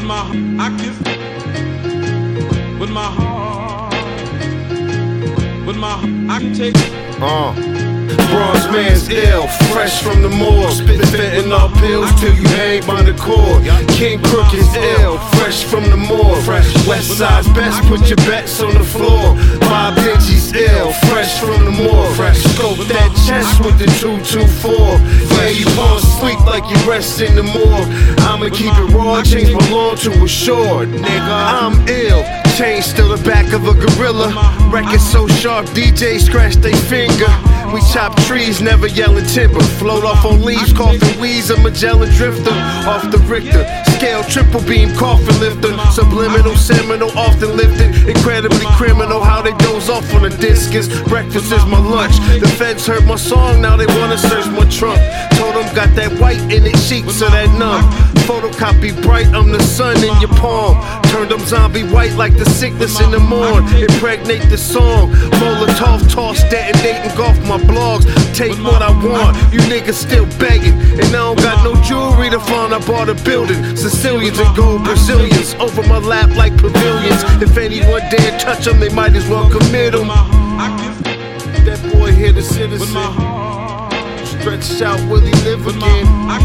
my I give with my heart, with my I can take Bronze man's ill, fresh from the morgue. Spit fentanyl pills till you hang by the cord. King Crook is ill, fresh from the morgue. West side's best, put your bets on the floor. Bob Benji's ill, fresh from the morgue. Scope that chest with the 224. Yeah, you fall asleep like you rest in the morgue. I'ma keep it raw, chains belong to a shore. Nigga, I'm ill. Chain still the back of a gorilla. Record so sharp, DJs scratch they finger. We chop trees, never yelling timber. Float off on leaves, coughing wheeze, a Magellan drifter. Off the Richter, scale triple beam, coffin lifter. Subliminal, seminal, often lifted. Incredibly criminal, how they doze off on the discus. Breakfast is my lunch. The feds heard my song, now they wanna search my trunk. Told them got that white in it cheeks, so that numb. Photocopy bright, I'm the sun in your palm. Turned them zombie white like the sickness in the morn. Impregnate the song. Molotov toss, detonating golf my blogs. Take what I want, you niggas still begging. And I don't got no jewelry to find, I bought a building. Sicilians and gold Brazilians over my lap like pavilions. If anyone dare touch them, they might as well commit them. That boy here, the citizen. Stretched out, will he live again?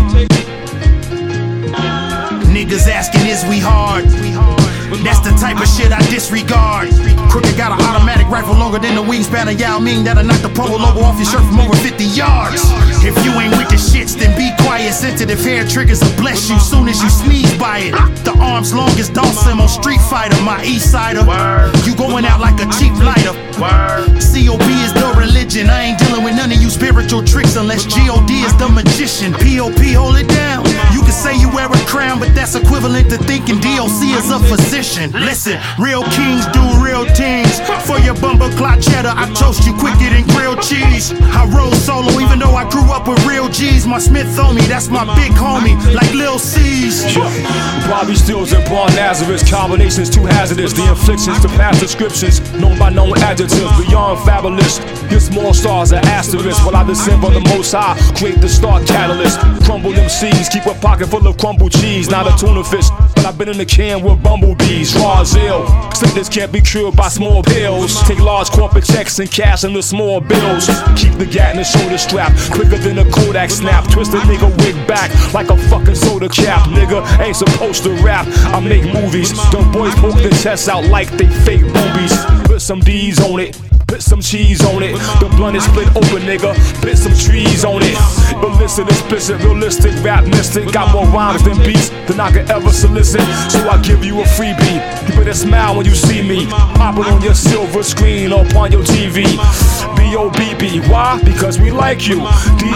Niggas asking, is we hard? That's the type of shit I disregard. Crooked got an automatic rifle longer than the wingspan of Yao Ming that'll knock the polo logo off your shirt from over 50 yards. If you ain't with the shits, then be quiet. Sensitive hair triggers will bless you soon as you sneeze by it. The arms long as Dawson on Street Fighter, my east sider. You going out like a cheap lighter. COB is the religion. I ain't dealing with none of you spiritual tricks unless GOD is the magician. POP, hold it down. You can say you wear a crown, but that's equivalent to thinking DOC is a physician. Listen, real kings do real things. For your bumper clock cheddar, I toast you quicker than grilled cheese. I roll solo even though I grew up with real G's. My Smith on me, that's my big homie, like Lil C's. Bobby Stills and Braun Nazareth, combinations too hazardous. The inflictions to past descriptions, known by known adjectives, beyond fabulous. Your small stars are asterisks, while I descend from the most high, create the start catalyst. Crumble them seeds, keep a pocket full of crumbled cheese. Not a tuna fish, but I've been in the can with bumblebees. Raw ill, sickness can't be cured by small pills. Take large corporate checks and cash into small bills. Keep the gat in the shoulder strap, quicker than a Kodak snap. Twist a nigga wig back like a fucking soda cap. Nigga ain't supposed to rap, I make movies. Them boys poke their chests out like they fake boobies. Put some D's on it, put some cheese on it. The blunt is split open, nigga. Put some trees on it. Illicit, explicit, realistic, rap mystic. Got more rhymes than beats than I could ever solicit. So I give you a freebie. You better smile when you see me. Pop it on your silver screen or upon your TV. B-O-B-B. Why? Because we like you.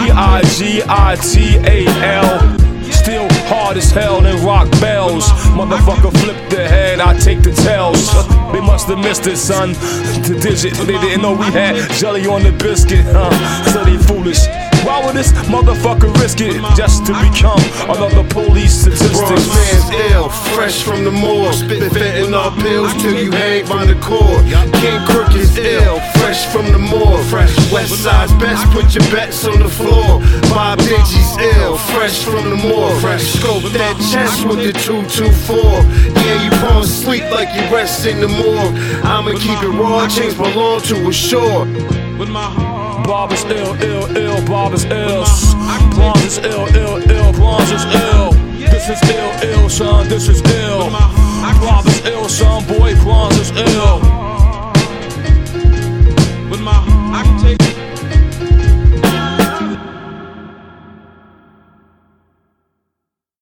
D-I-G-I-T-A-L. Still hard as hell and rock bells. Motherfucker flip the head, I take the tails. They must have missed it, son. The digit, they didn't know we had jelly on the biscuit, so they foolish. Why would this motherfucker risk it just to become another police statistic? Bronze man's ill, fresh from the morgue. Spit fentanyl pills till you hang by the cord. King Crook is ill, fresh from the morgue. West side's best, put your bets on the floor. Bob Benji's ill, fresh from the morgue. Scope that chest with the 224. Yeah, you fall asleep like you rest in the morgue. I'ma keep it raw, chains belong to a shore. Bob is ill, ill, ill, Bob is ill. Bronze is ill, ill, ill, Bronze is ill. This is ill, ill, son, this is ill. Bob is ill, son, boy, Bronze is ill.